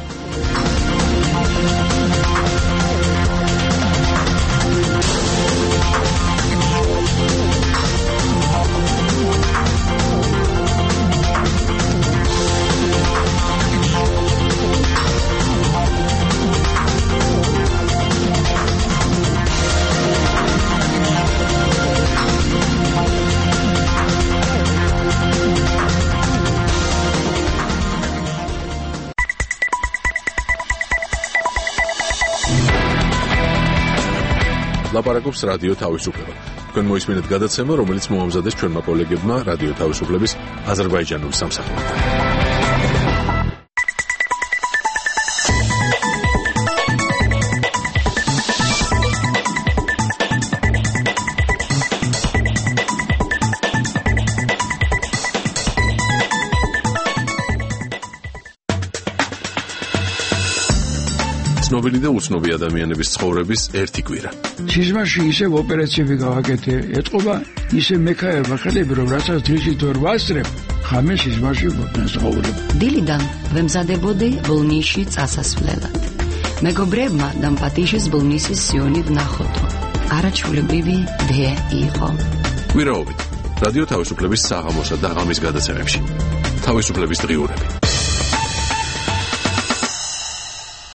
ლაპარაკობს რადიო თავისუფლება. თქვენ მოისმინეთ გადაცემა, რომელიც მოამზადეს ჩვენმა კოლეგებმა რადიო თავისუფლების აზერბაიჯანული სამსახურიდან. ცნობილი და უცნობი ადამიანების ცხოვრების ერთი კვირა. სიზმარში ისევ ოპერაციები გავაკეთე, ეთყობა ისე მექაერმა ხელები, რომ რასაც დღისით ვერ ვასწრებ, ხამე სიზმარში ვცხოვრობ. დილიდან ვემზადებოდი ბოლნისში წასასვლელად. მეგობრებმა დამპატიშეს ბოლნისის სიონი ვნახოდო. არაჩვეულებრივი დე იყო. კვირაობით რადიო თავისუფლების საღამოსა და ღამის გადაცემებში. თავისუფლების დღიურები.